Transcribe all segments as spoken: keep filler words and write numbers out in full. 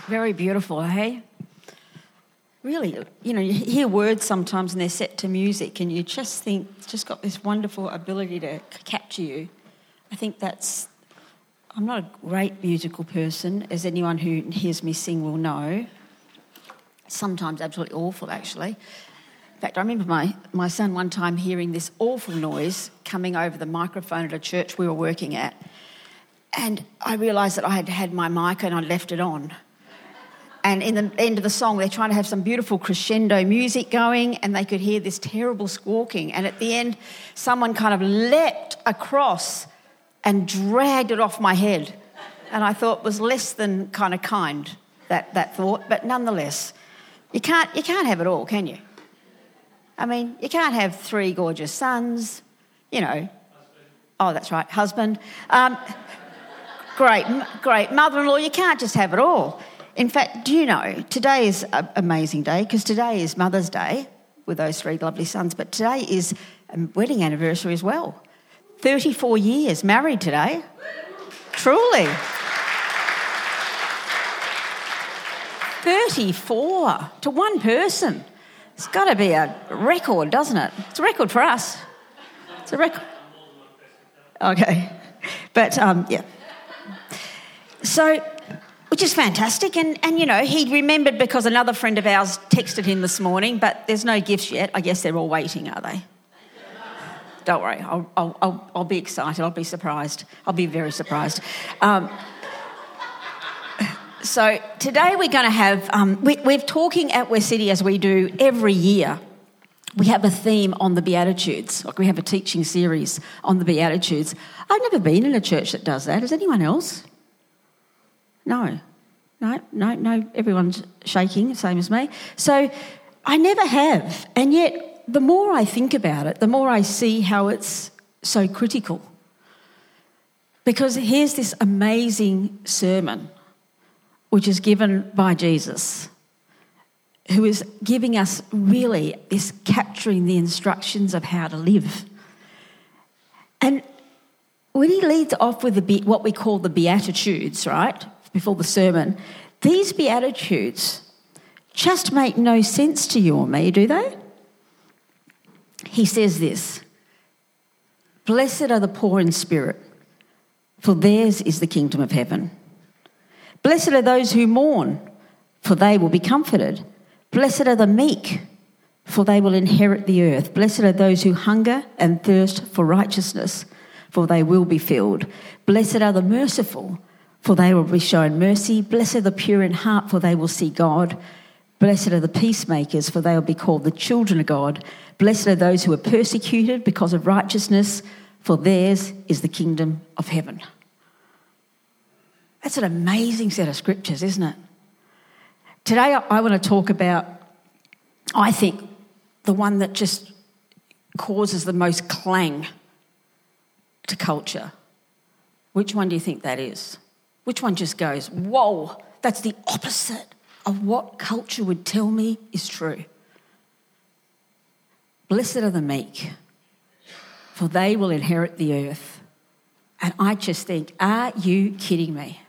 Very beautiful, hey? Really, you know, you hear words sometimes and they're set to music and you just think it's just got this wonderful ability to capture you. I think that's... I'm not a great musical person, as anyone who hears me sing will know. Sometimes absolutely awful, actually. In fact, I remember my, my son one time hearing this awful noise coming over the microphone at a church we were working at, and I realised that I had had my mic and I'd left it on. And in the end of the song, they're trying to have some beautiful crescendo music going and they could hear this terrible squawking. And at the end, someone kind of leapt across and dragged it off my head. And I thought it was less than kind of kind, that, that thought. But nonetheless, you can't, you can't have it all, can you? I mean, you can't have three gorgeous sons, you know. Husband. Oh, that's right, husband. Um, great, great. Mother-in-law, you can't just have it all. In fact, do you know, today is an amazing day because today is Mother's Day with those three lovely sons, but today is a wedding anniversary as well. thirty-four years married today. Truly. thirty-four to one person. It's got to be a record, doesn't it? It's a record for us. It's a record. Okay. But, um, yeah. So... which is fantastic. And, and, you know, he remembered because another friend of ours texted him this morning, but there's no gifts yet. I guess they're all waiting, are they? Don't worry. I'll, I'll, I'll, I'll be excited. I'll be surprised. I'll be very surprised. Um, so today we're going to have... Um, we, we're talking at West City, as we do every year. We have a theme on the Beatitudes. Like we have a teaching series on the Beatitudes. I've never been in a church that does that. Has anyone else? No, no, no, no, everyone's shaking, same as me. So I never have, and yet the more I think about it, the more I see how it's so critical. Because here's this amazing sermon, which is given by Jesus, who is giving us really this capturing the instructions of how to live. And when he leads off with the, what we call the Beatitudes, right, before the sermon, these Beatitudes just make no sense to you or me, do they? He says this: "Blessed are the poor in spirit, for theirs is the kingdom of heaven. Blessed are those who mourn, for they will be comforted. Blessed are the meek, for they will inherit the earth. Blessed are those who hunger and thirst for righteousness, for they will be filled. Blessed are the merciful, for they will be shown mercy. Blessed are the pure in heart, for they will see God. Blessed are the peacemakers, for they will be called the children of God. Blessed are those who are persecuted because of righteousness, for theirs is the kingdom of heaven." That's an amazing set of scriptures, isn't it? Today I want to talk about, I think, the one that just causes the most clang to culture. Which one do you think that is? Which one just goes, whoa, that's the opposite of what culture would tell me is true? Blessed are the meek, for they will inherit the earth. And I just think, are you kidding me?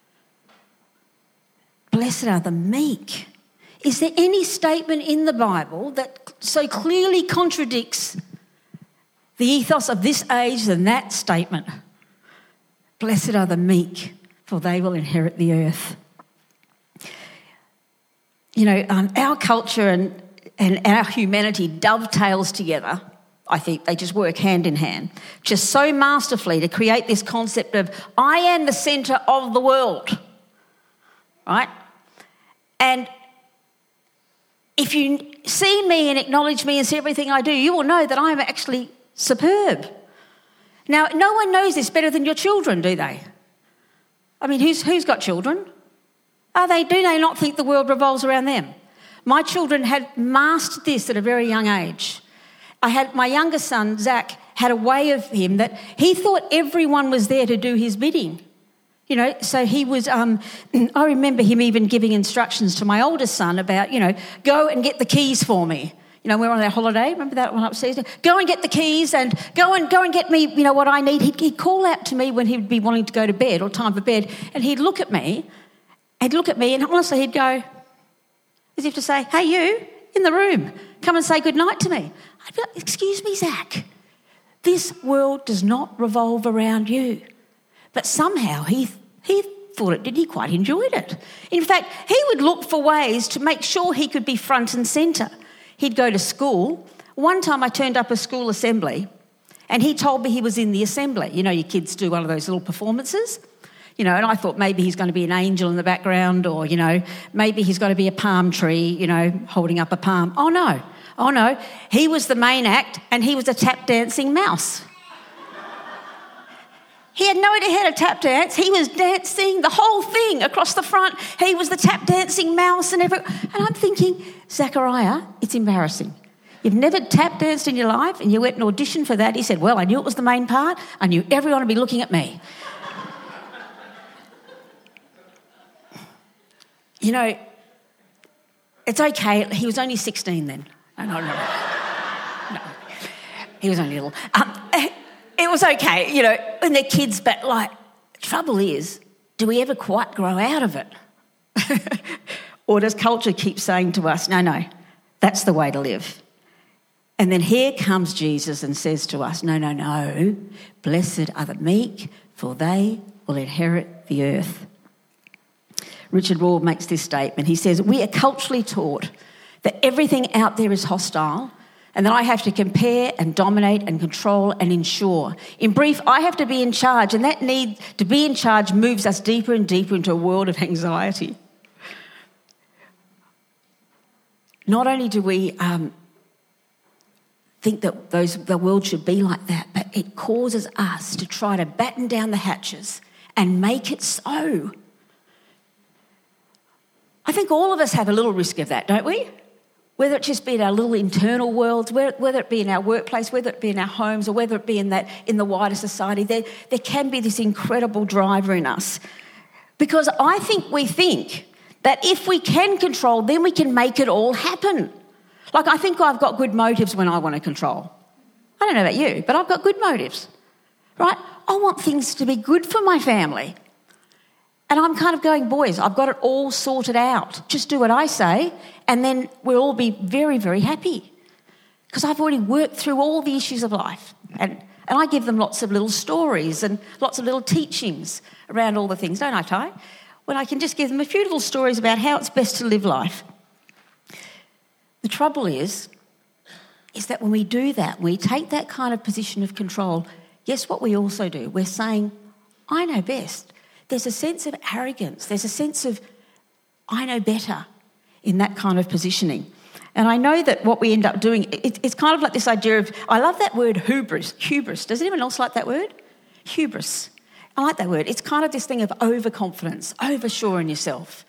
Blessed are the meek. Is there any statement in the Bible that so clearly contradicts the ethos of this age than that statement? Blessed are the meek, for they will inherit the earth. You know, um, our culture and, and our humanity dovetails together. I think they just work hand in hand, just so masterfully to create this concept of I am the centre of the world, right? And if you see me and acknowledge me and see everything I do, you will know that I am actually superb. Now, no one knows this better than your children, do they? I mean, who's who's got children? Are they? Do they not think the world revolves around them? My children had mastered this at a very young age. I had my younger son, Zach, had a way of him that he thought everyone was there to do his bidding. You know, so he was, um, I remember him even giving instructions to my oldest son about, you know, go and get the keys for me. You know, we were on that holiday, remember that one upstairs? Go and get the keys and go and go and get me, you know, what I need. He'd, he'd call out to me when he'd be wanting to go to bed or time for bed, and he'd look at me he'd look at me and honestly he'd go, as if to say, hey, you, in the room, come and say goodnight to me. I'd be like, excuse me, Zach, this world does not revolve around you. But somehow he he thought it did, he quite enjoyed it. In fact, he would look for ways to make sure he could be front and centre. He'd go to school. One time I turned up a school assembly and he told me he was in the assembly. You know, your kids do one of those little performances. You know, and I thought maybe he's going to be an angel in the background, or, you know, maybe he's going to be a palm tree, you know, holding up a palm. Oh, no. Oh, no. He was the main act and he was a tap dancing mouse. He had no idea how to tap dance. He was dancing the whole thing across the front. He was the tap dancing mouse and everything. And I'm thinking, Zachariah, it's embarrassing. You've never tap danced in your life and you went and auditioned for that. He said, well, I knew it was the main part. I knew everyone would be looking at me. You know, it's okay. He was only sixteen then. No, no, no. No. He was only little. Um, it was okay, you know, when they're kids, but, like, the trouble is, do we ever quite grow out of it? Or does culture keep saying to us, no, no, that's the way to live? And then here comes Jesus and says to us, no, no, no, blessed are the meek, for they will inherit the earth. Richard Rohr makes this statement. He says, we are culturally taught that everything out there is hostile and that I have to compare and dominate and control and ensure. In brief, I have to be in charge, and that need to be in charge moves us deeper and deeper into a world of anxiety. Not only do we um, think that those, the world should be like that, but it causes us to try to batten down the hatches and make it so. I think all of us have a little risk of that, don't we? Whether it just be in our little internal worlds, whether it be in our workplace, whether it be in our homes, or whether it be in that in the wider society, there, there can be this incredible driver in us. Because I think we think that if we can control, then we can make it all happen. Like, I think I've got good motives when I want to control. I don't know about you, but I've got good motives, right? I want things to be good for my family. And I'm kind of going, boys, I've got it all sorted out. Just do what I say, and then we'll all be very, very happy. Because I've already worked through all the issues of life. And, and I give them lots of little stories and lots of little teachings around all the things, don't I, Ty? When I can just give them a few little stories about how it's best to live life. The trouble is, is that when we do that, we take that kind of position of control, guess what we also do? We're saying, I know best. There's a sense of arrogance. There's a sense of, I know better in that kind of positioning. And I know that what we end up doing, it, it's kind of like this idea of, I love that word hubris. Hubris. Does anyone else like that word? Hubris. I like that word. It's kind of this thing of overconfidence, oversure in yourself.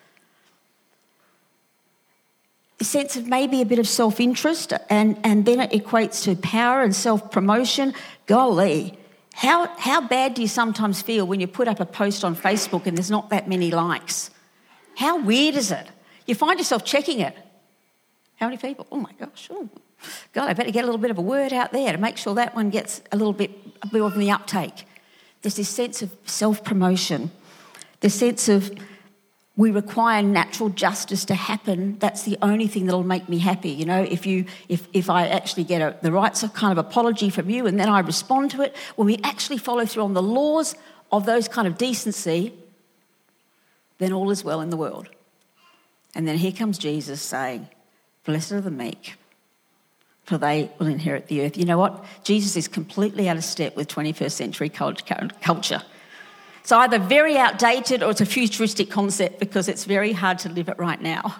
A sense of maybe a bit of self-interest, and, and then it equates to power and self-promotion. Golly. How how bad do you sometimes feel when you put up a post on Facebook and there's not that many likes? How weird is it? You find yourself checking it. How many people? Oh, my gosh. Oh, God, I better get a little bit of a word out there to make sure that one gets a little bit more of the uptake. There's this sense of self-promotion, this sense of we require natural justice to happen. That's the only thing that'll make me happy. You know, if you, if, if I actually get a, the right kind of apology from you and then I respond to it, when we actually follow through on the laws of those kind of decency, then all is well in the world. And then here comes Jesus saying, blessed are the meek, for they will inherit the earth. You know what? Jesus is completely out of step with twenty-first century culture. It's either very outdated or it's a futuristic concept, because it's very hard to live it right now.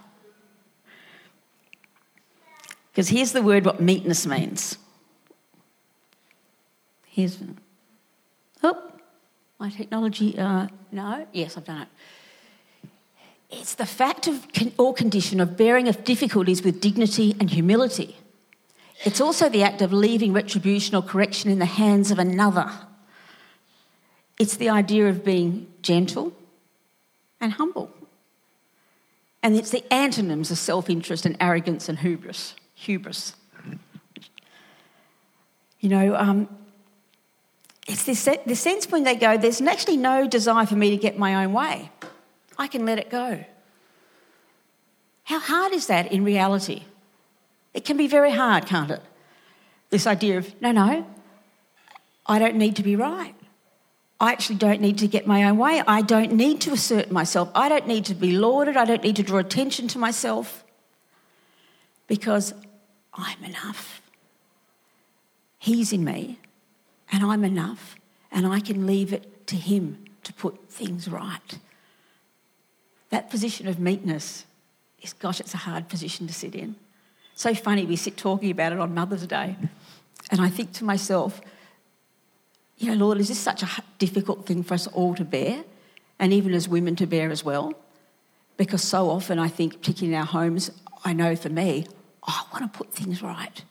Because here's the word what meekness means. Here's, oh, my technology, uh, no, yes, I've done it. It's the fact of or condition of bearing of difficulties with dignity and humility. It's also the act of leaving retribution or correction in the hands of another. It's the idea of being gentle and humble. And it's the antonyms of self-interest and arrogance and hubris. Hubris. You know, um, it's this, this sense when they go, there's actually no desire for me to get my own way. I can let it go. How hard is that in reality? It can be very hard, can't it? This idea of, no, no, I don't need to be right. I actually don't need to get my own way. I don't need to assert myself. I don't need to be lauded. I don't need to draw attention to myself because I'm enough. He's in me and I'm enough, and I can leave it to him to put things right. That position of meekness is, gosh, it's a hard position to sit in. So funny, we sit talking about it on Mother's Day, and I think to myself, you know, Lord, is this such a difficult thing for us all to bear, and even as women to bear as well? Because so often I think, particularly in our homes, I know for me, oh, I want to put things right.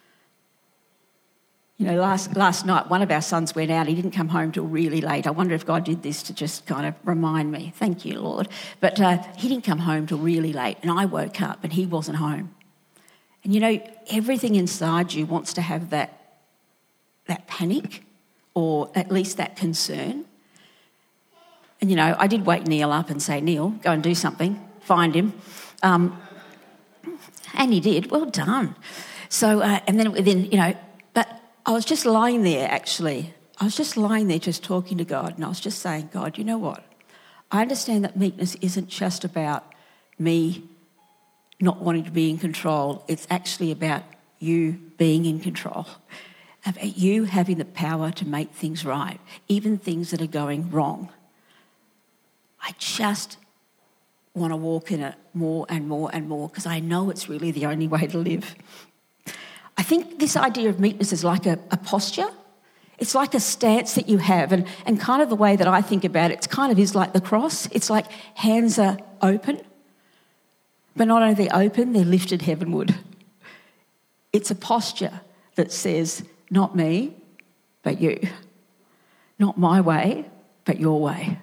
You know, last last night one of our sons went out. He didn't come home till really late. I wonder if God did this to just kind of remind me. Thank you, Lord. But uh, he didn't come home till really late, and I woke up and he wasn't home. And, you know, everything inside you wants to have that that panic, or at least that concern. And, you know, I did wake Neil up and say, Neil, go and do something, find him. Um, and he did. Well done. So, uh, and then, then, you know, but I was just lying there, actually. I was just lying there just talking to God, and I was just saying, God, you know what? I understand that meekness isn't just about me not wanting to be in control. It's actually about you being in control, about you having the power to make things right, even things that are going wrong. I just want to walk in it more and more and more because I know it's really the only way to live. I think this idea of meekness is like a, a posture. It's like a stance that you have, and, and kind of the way that I think about it, it kind of is like the cross. It's like hands are open, but not only are they open, they're lifted heavenward. It's a posture that says, not me, but you. Not my way, but your way.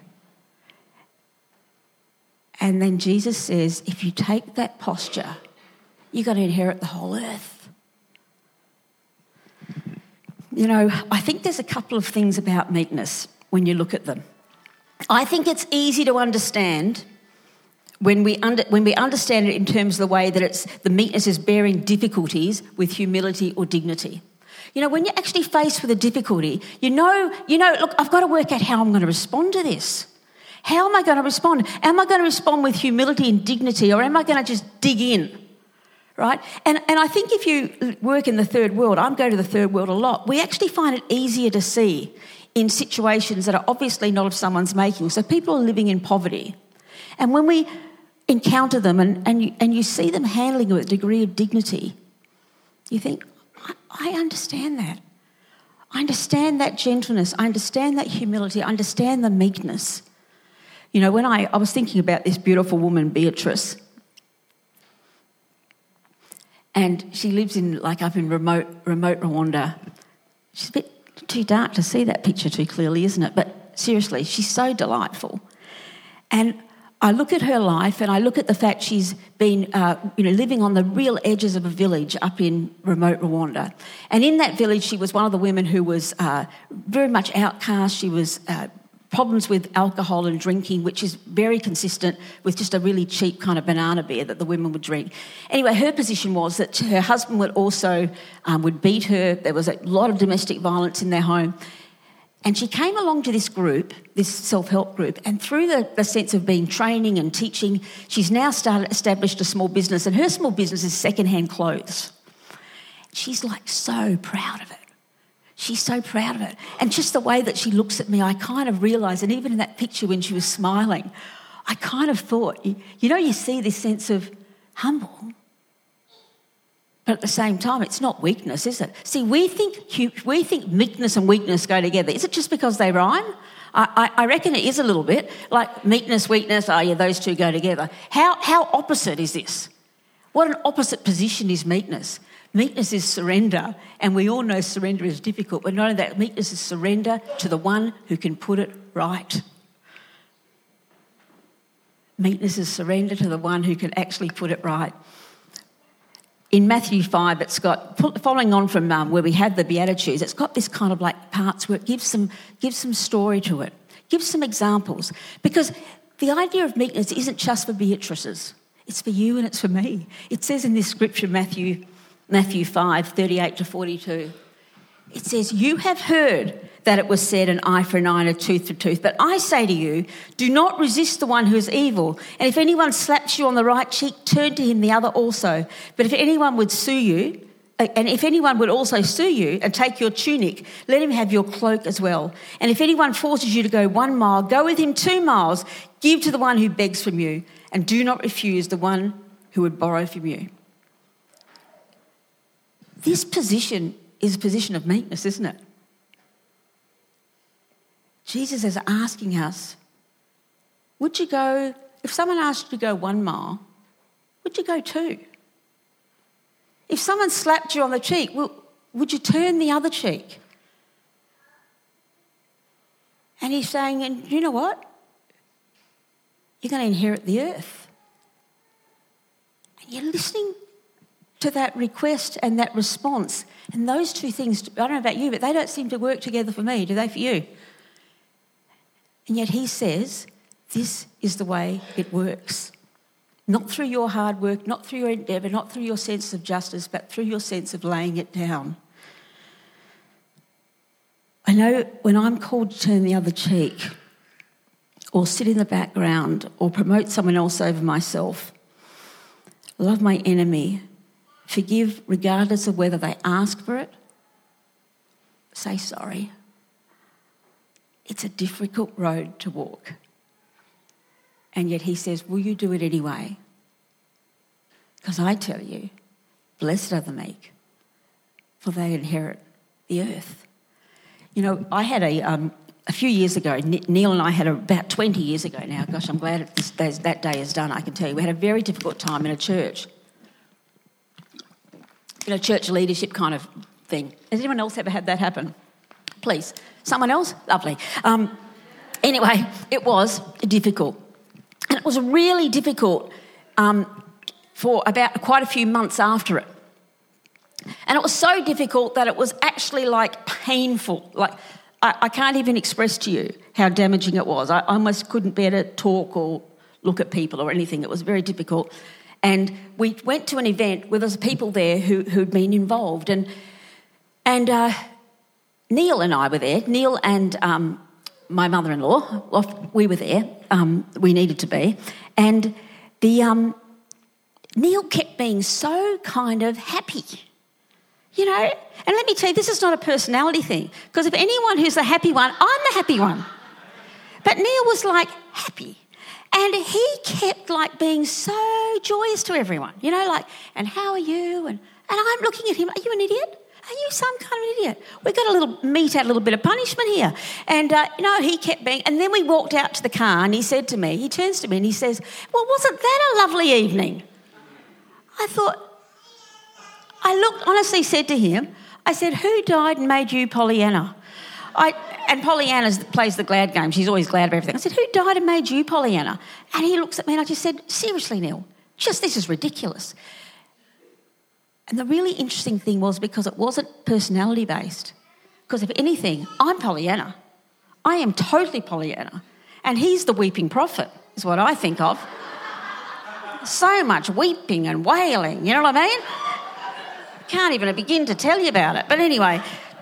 And then Jesus says, if you take that posture, you're going to inherit the whole earth. You know, I think there's a couple of things about meekness when you look at them. I think it's easy to understand when we under, when we understand it in terms of the way that it's the meekness is bearing difficulties with humility or dignity. You know, when you're actually faced with a difficulty, you know, you know, look, I've got to work out how I'm going to respond to this. How am I going to respond? Am I going to respond with humility and dignity, or am I going to just dig in? Right? And and I think if you work in the third world, I'm going to the third world a lot, we actually find it easier to see in situations that are obviously not of someone's making. So people are living in poverty. And when we encounter them and, and, you, and you see them handling it with a degree of dignity, you think, I, I understand that. I understand that gentleness. I understand that humility. I understand the meekness. You know, when I, I was thinking about this beautiful woman, Beatrice, and she lives in, like, up in remote, remote Rwanda. She's a bit too dark to see that picture too clearly, isn't it? But seriously, she's so delightful. And I look at her life, and I look at the fact she's been, uh, you know, living on the real edges of a village up in remote Rwanda. And in that village, she was one of the women who was uh, very much outcast. She was uh, problems with alcohol and drinking, which is very consistent with just a really cheap kind of banana beer that the women would drink. Anyway, her position was that her husband would also um, would beat her. There was a lot of domestic violence in their home. And she came along to this group, this self-help group, and through the, the sense of being training and teaching, she's now started established a small business, and her small business is second-hand clothes. She's like so proud of it. She's so proud of it. And just the way that she looks at me, I kind of realised, and even in that picture when she was smiling, I kind of thought, you, you know, you see this sense of humble, but at the same time, it's not weakness, is it? See, we think we think meekness and weakness go together. Is it just because they rhyme? I, I, I reckon it is a little bit. Like meekness, weakness, oh yeah, those two go together. How, how opposite is this? What an opposite position is meekness. Meekness is surrender, and we all know surrender is difficult, but not only that, meekness is surrender to the one who can put it right. Meekness is surrender to the one who can actually put it right. In Matthew five, it's got, following on from um, where we had the Beatitudes, it's got this kind of like parts where it gives some, gives some story to it, gives some examples. Because the idea of meekness isn't just for Beatrices. It's for you and it's for me. It says in this scripture, Matthew, Matthew five, thirty-eight to forty-two, it says, you have heard that it was said an eye for an eye and a tooth for a tooth. But I say to you, do not resist the one who is evil. And if anyone slaps you on the right cheek, turn to him the other also. But if anyone would sue you, and if anyone would also sue you and take your tunic, let him have your cloak as well. And if anyone forces you to go one mile, go with him two miles. Give to the one who begs from you, and do not refuse the one who would borrow from you. This position is a position of meekness, isn't it? Jesus is asking us, would you go, if someone asked you to go one mile, would you go two? If someone slapped you on the cheek, would you turn the other cheek? And he's saying, and you know what? You're going to inherit the earth. And you're listening to that request and that response. And those two things, I don't know about you, but they don't seem to work together for me, do they for you? And yet he says, this is the way it works. Not through your hard work, not through your endeavour, not through your sense of justice, but through your sense of laying it down. I know when I'm called to turn the other cheek or sit in the background or promote someone else over myself, love my enemy, forgive regardless of whether they ask for it, say sorry. It's a difficult road to walk. And yet he says, will you do it anyway? Because I tell you, blessed are the meek, for they inherit the earth. You know, I had a, um, a few years ago, Neil and I had a, about twenty years ago now, gosh, I'm glad this day, that day is done, I can tell you. We had a very difficult time in a church. You know, church leadership kind of thing. Has anyone else ever had that happen? Please. Someone else? Lovely. Um, anyway, it was difficult. And it was really difficult um, for about quite a few months after it. And it was so difficult that it was actually like painful. Like I, I can't even express to you how damaging it was. I almost couldn't bear to talk or look at people or anything. It was very difficult. And we went to an event where there was people there who, who'd been involved. And and uh, Neil and I were there. Neil and um, my mother-in-law, well, we were there. Um, we needed to be. And the um, Neil kept being so kind of happy. You know, and let me tell you, this is not a personality thing. Because if anyone who's the happy one, I'm the happy one. But Neil was like happy. And he kept like being so joyous to everyone, you know, like, and how are you? And, and I'm looking at him, are you an idiot? Are you some kind of idiot? We've got a little mete out, a little bit of punishment here. And, uh, you know, he kept being, and then we walked out to the car and he said to me, he turns to me and he says, well, wasn't that a lovely evening? I thought, I looked, honestly said to him, I said, who died and made you Pollyanna? I, and Pollyanna plays the glad game. She's always glad about everything. I said, who died and made you Pollyanna? And he looks at me and I just said, seriously, Neil, just this is ridiculous. And the really interesting thing was because it wasn't personality-based. Because if anything, I'm Pollyanna. I am totally Pollyanna. And he's the weeping prophet, is what I think of. So much weeping and wailing, you know what I mean? Can't even begin to tell you about it. But anyway,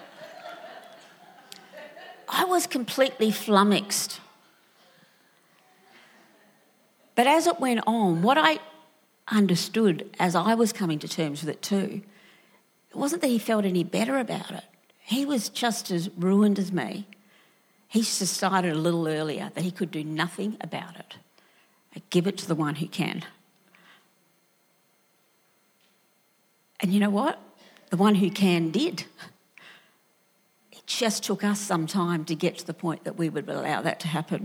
I was completely flummoxed. But as it went on, what I understood as I was coming to terms with it too, it wasn't that he felt any better about it. He was just as ruined as me. He just decided a little earlier that he could do nothing about it. I give it to the one who can. And you know what? The one who can did. It just took us some time to get to the point that we would allow that to happen.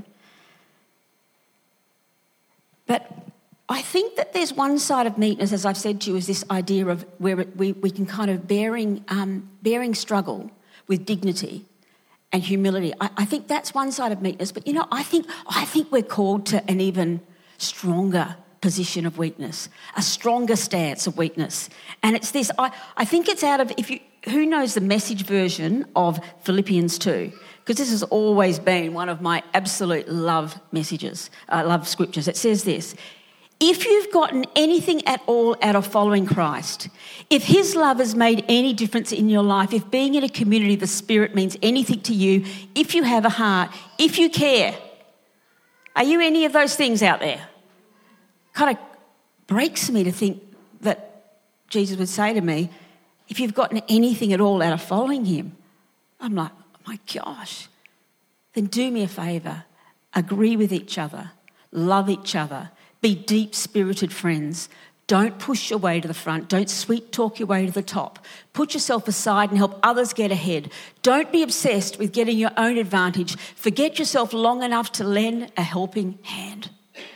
But I think that there's one side of meekness, as I've said to you, is this idea of where it, we, we can kind of bearing, um, bearing struggle with dignity and humility. I, I think that's one side of meekness. But, you know, I think I think we're called to an even stronger position of weakness, a stronger stance of weakness. And it's this, I, I think it's out of, if you who knows the Message version of Philippians two? Because this has always been one of my absolute love messages, uh, love scriptures. It says this: if you've gotten anything at all out of following Christ, if his love has made any difference in your life, if being in a community of the Spirit means anything to you, if you have a heart, if you care, are you any of those things out there? Kind of breaks me to think that Jesus would say to me, if you've gotten anything at all out of following him, I'm like, oh my gosh, then do me a favour, agree with each other, love each other, be deep-spirited friends. Don't push your way to the front. Don't sweet talk your way to the top. Put yourself aside and help others get ahead. Don't be obsessed with getting your own advantage. Forget yourself long enough to lend a helping hand.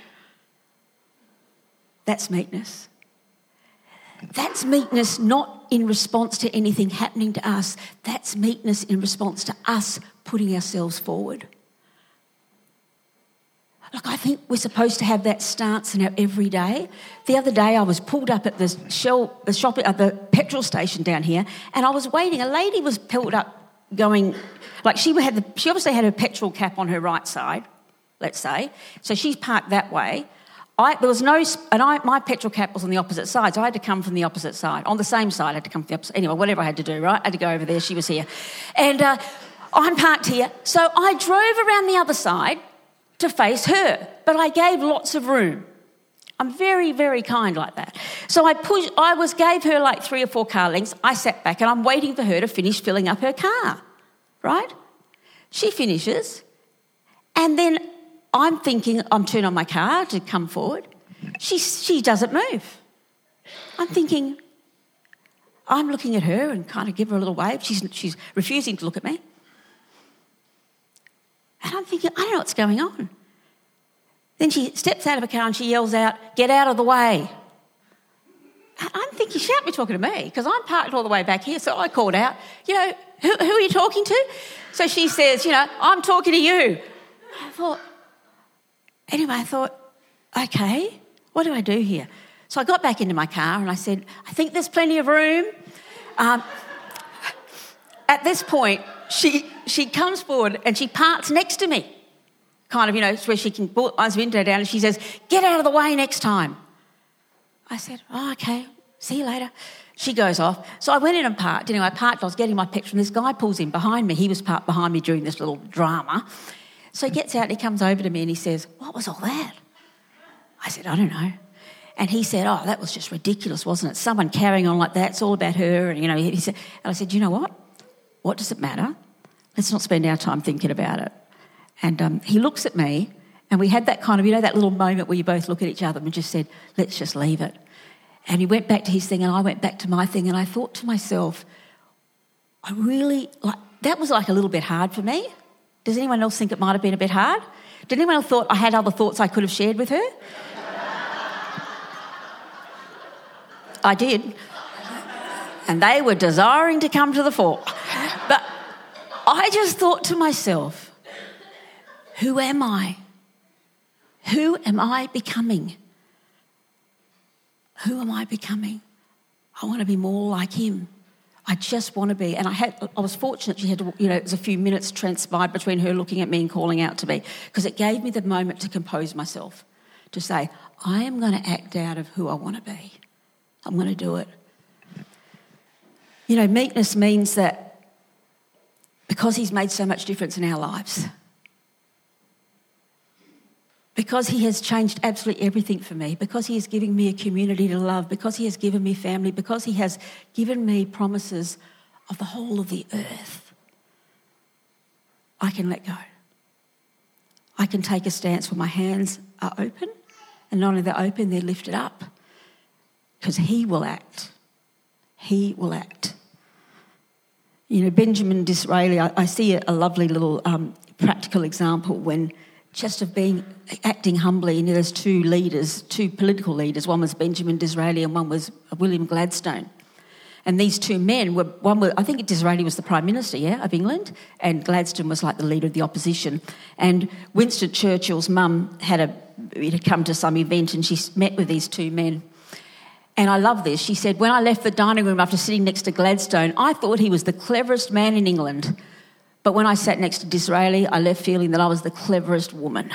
That's meekness. That's meekness not in response to anything happening to us. That's meekness in response to us putting ourselves forward. Look, I think we're supposed to have that stance in our everyday. The other day I was pulled up at the Shell, the shop at the petrol station down here, and I was waiting. A lady was pulled up going, like she had the, she obviously had her petrol cap on her right side, let's say. So she's parked that way. I, there was no, and I, my petrol cap was on the opposite side, so I had to come from the opposite side. On the same side, I had to come from the opposite. Anyway, whatever I had to do, right? I had to go over there. She was here. And uh, I'm parked here. So I drove around the other side to face her, but I gave lots of room. I'm very, very kind like that. So I pushed, I was gave her like three or four car lengths. I sat back and I'm waiting for her to finish filling up her car, right? She finishes, and then I'm thinking, I'm turning on my car to come forward. She she doesn't move. I'm thinking, I'm looking at her and kind of give her a little wave. She's she's refusing to look at me. And I'm thinking, I don't know what's going on. Then she steps out of her car and she yells out, "Get out of the way." And I'm thinking, she can't be talking to me because I'm parked all the way back here. So I called out, you know, who, who are you talking to? So she says, you know, I'm talking to you. I thought, anyway, I thought, okay, what do I do here? So I got back into my car and I said, I think there's plenty of room. Um, at this point, she she comes forward and she parks next to me, kind of, you know, where she can pull my window down, and she says, "Get out of the way next time." I said, oh, okay, see you later. She goes off. So I went in and parked. Anyway, I parked, I was getting my petrol, and this guy pulls in behind me. He was parked behind me during this little drama. So he gets out and he comes over to me and he says, "What was all that?" I said, "I don't know." And he said, "Oh, that was just ridiculous, wasn't it? Someone carrying on like that, it's all about her." And, you know, he said, and I said, "You know what? What does it matter? Let's not spend our time thinking about it." And um, he looks at me, and we had that kind of, you know, that little moment where you both look at each other and just said, let's just leave it. And he went back to his thing and I went back to my thing, and I thought to myself, I really, like, that was like a little bit hard for me. Does anyone else think it might have been a bit hard? Did anyone else thought I had other thoughts I could have shared with her? I did. And they were desiring to come to the fore. But I just thought to myself, who am I? Who am I becoming? Who am I becoming? I want to be more like him. I just want to be. And I had, I was fortunate she had to, you know, it was a few minutes transpired between her looking at me and calling out to me, because it gave me the moment to compose myself, to say, I am going to act out of who I want to be. I'm going to do it. You know, meekness means that because he's made so much difference in our lives, because he has changed absolutely everything for me, because he is giving me a community to love, because he has given me family, because he has given me promises of the whole of the earth, I can let go. I can take a stance where my hands are open, and not only they're open, they're lifted up, because he will act. He will act. You know, Benjamin Disraeli, I, I see a, a lovely little um, practical example when just of being acting humbly. And there's two leaders, two political leaders. One was Benjamin Disraeli and one was William Gladstone. And these two men were, one were, I think Disraeli was the Prime Minister, yeah, of England, and Gladstone was like the leader of the opposition. And Winston Churchill's mum had a, had come to some event, and she met with these two men. And I love this. She said, when I left the dining room after sitting next to Gladstone, I thought he was the cleverest man in England. But when I sat next to Disraeli, I left feeling that I was the cleverest woman.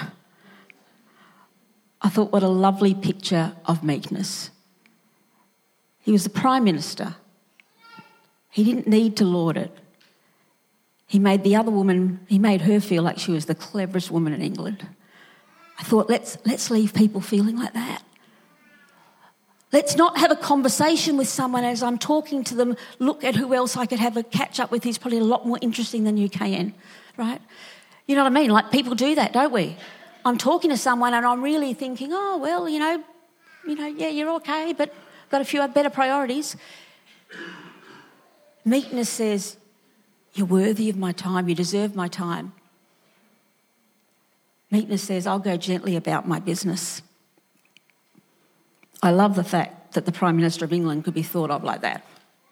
I thought, what a lovely picture of meekness. He was the Prime Minister. He didn't need to lord it. He made the other woman, he made her feel like she was the cleverest woman in England. I thought, let's, let's leave people feeling like that. Let's not have a conversation with someone as I'm talking to them, look at who else I could have a catch up with who's probably a lot more interesting than you can, right? You know what I mean? Like people do that, don't we? I'm talking to someone and I'm really thinking, oh, well, you know, you know, yeah, you're okay, but I've got a few better priorities. Meekness says, you're worthy of my time, you deserve my time. Meekness says, I'll go gently about my business. I love the fact that the Prime Minister of England could be thought of like that.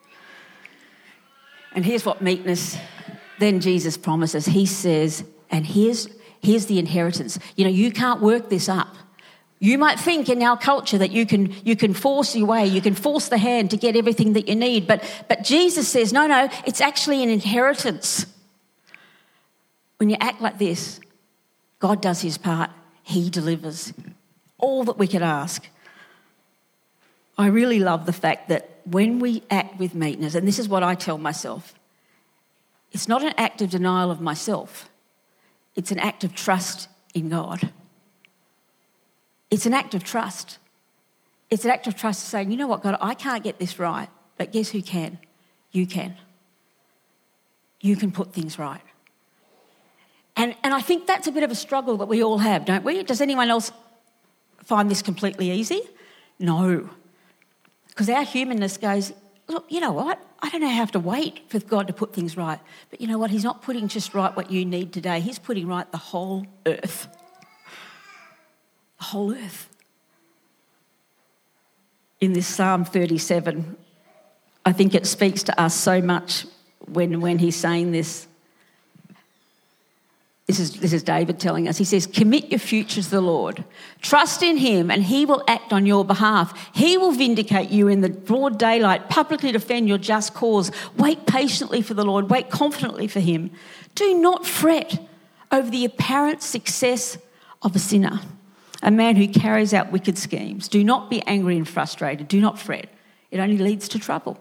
And here's what meekness, then Jesus promises. He says, and here's, here's the inheritance. You know, you can't work this up. You might think in our culture that you can, you can force your way, you can force the hand to get everything that you need. But, but Jesus says, no, no, it's actually an inheritance. When you act like this, God does his part. He delivers all that we could ask. I really love the fact that when we act with meekness, and this is what I tell myself, it's not an act of denial of myself. It's an act of trust in God. It's an act of trust. It's an act of trust saying, you know what, God, I can't get this right, but guess who can? You can. You can put things right. And, and I think that's a bit of a struggle that we all have, don't we? Does anyone else find this completely easy? No. Because our humanness goes, look, you know what? I don't have to wait for God to put things right. But you know what? He's not putting just right what you need today. He's putting right the whole earth. The whole earth. In this Psalm thirty-seven, I think it speaks to us so much when, when he's saying this. This is, this is David telling us. He says, commit your future to the Lord. Trust in him and he will act on your behalf. He will vindicate you in the broad daylight, publicly defend your just cause. Wait patiently for the Lord. Wait confidently for him. Do not fret over the apparent success of a sinner, a man who carries out wicked schemes. Do not be angry and frustrated. Do not fret. It only leads to trouble.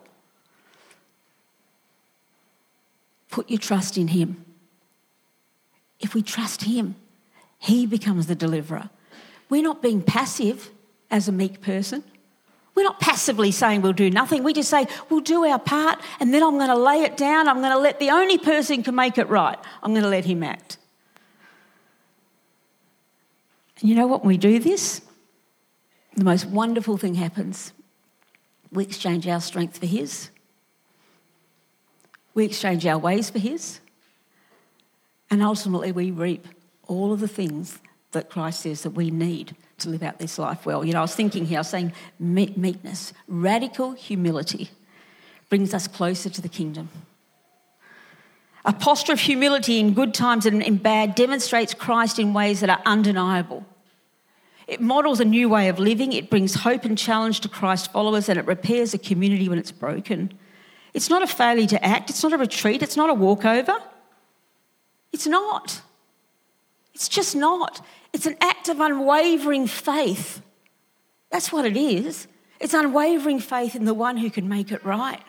Put your trust in him. If we trust him, he becomes the deliverer. We're not being passive as a meek person. We're not passively saying we'll do nothing. We just say we'll do our part and then I'm going to lay it down. I'm going to let the only person who can make it right, I'm going to let him act. And you know what? When we do this, the most wonderful thing happens. We exchange our strength for his. We exchange our ways for his. And ultimately we reap all of the things that Christ says that we need to live out this life well. You know, I was thinking here, I was saying meekness, radical humility brings us closer to the kingdom. A posture of humility in good times and in bad demonstrates Christ in ways that are undeniable. It models a new way of living, it brings hope and challenge to Christ followers, and it repairs a community when it's broken. It's not a failure to act, it's not a retreat, it's not a walkover. It's not. It's just not. It's an act of unwavering faith. That's what it is. It's unwavering faith in the one who can make it right.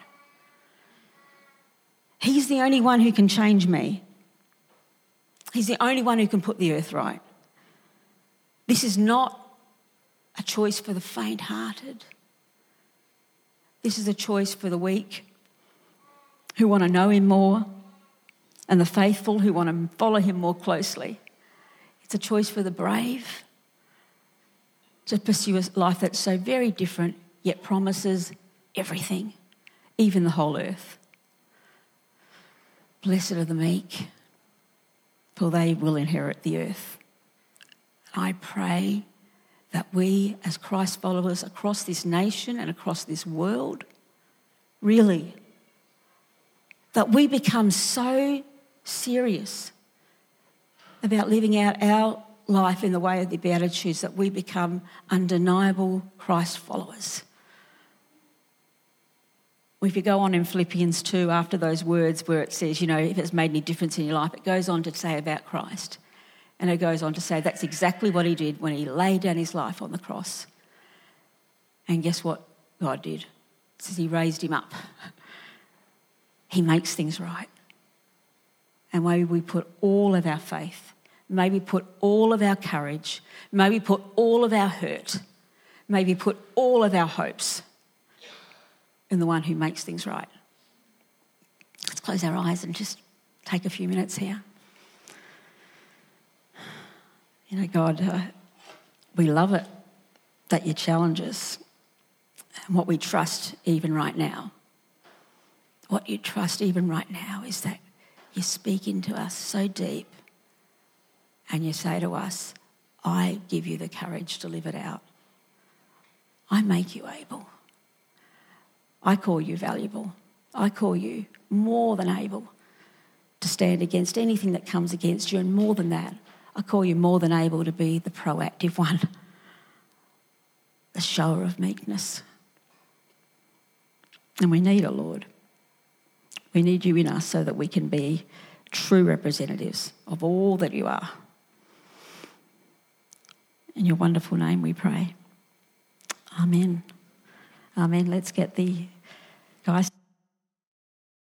He's the only one who can change me. He's the only one who can put the earth right. This is not a choice for the faint-hearted. This is a choice for the weak who want to know him more, and the faithful who want to follow him more closely. It's a choice for the brave to pursue a life that's so very different, yet promises everything, even the whole earth. Blessed are the meek, for they will inherit the earth. I pray that we, as Christ followers across this nation and across this world, really, that we become so serious about living out our life in the way of the Beatitudes that we become undeniable Christ followers. if you go on in Philippians two, after those words where it says, you know, if it's made any difference in your life, it goes on to say about Christ. And it goes on to say that's exactly what he did when he laid down his life on the cross. And guess what God did? It says he raised him up. He makes things right. And maybe we put all of our faith, maybe put all of our courage, maybe put all of our hurt, maybe put all of our hopes in the one who makes things right. Let's close our eyes and just take a few minutes here. You know, God, uh, we love it that you challenge us and what we trust even right now. What you trust even right now is that you speak into us so deep and you say to us, I give you the courage to live it out. I make you able. I call you valuable. I call you more than able to stand against anything that comes against you, and more than that, I call you more than able to be the proactive one, the shower of meekness. And we need a Lord. We need you in us so that we can be true representatives of all that you are. In your wonderful name we pray. Amen. Amen. Let's get the